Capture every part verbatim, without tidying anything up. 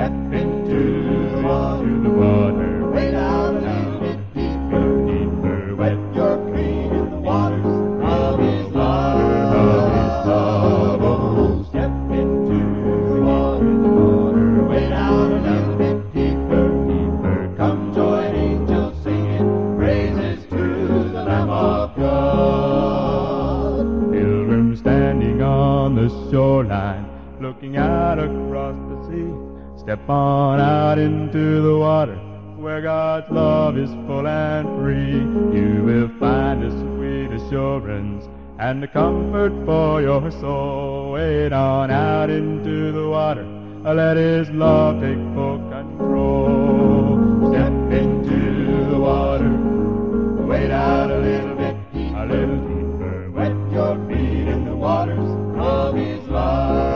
Step into the water, the water. Wade out a little bit deeper, deeper. Wet your feet in the waters of His love, of His love. Oh, step into the water, the water. Wade out a little bit deeper, deeper. Come join angels singing praises to the Lamb of God. Pilgrim standing on the shoreline, looking out across the sea. Step on out into the water, where God's love is full and free. You will find a sweet assurance and a comfort for your soul. Wade on out into the water, let His love take full control. Step into the water, wade out a little bit deeper, a little deeper. Wet your feet in the waters of His love.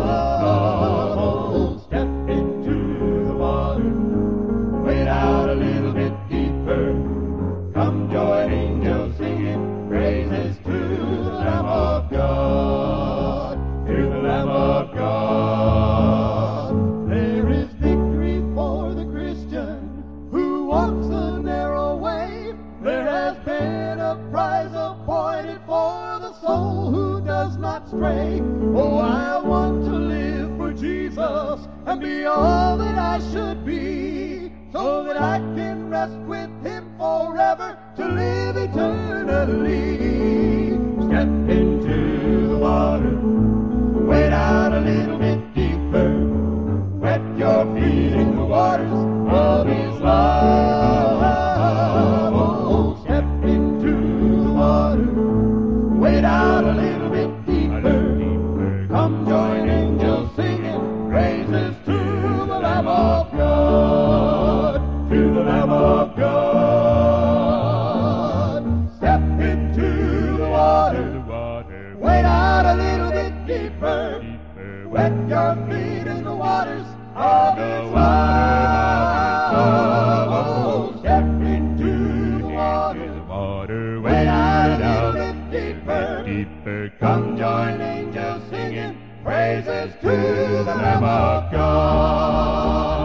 Step into the water, wade out a little bit deeper. Come join angels singing praises to the Lamb of God, to the Lamb of God. There is victory for the Christian who walks the narrow way. There has been a prize appointed for the soul who does not stray. Oh, I want to live for Jesus and be all that I should be, so that I can rest with Him forever to live eternally. Step into the water, wade out a little bit deeper. Wet your feet in the waters of His love. Oh, step into the water, wade out a little bit deeper. Come join angels singing praises to the Lamb of God, to the Lamb of God. Step into the water, wade out a little bit deeper. Wet your feet in the waters of His love. Oh, step into the water, wade out a little bit deeper, deeper. Come join angels singing praises to the Lamb of God.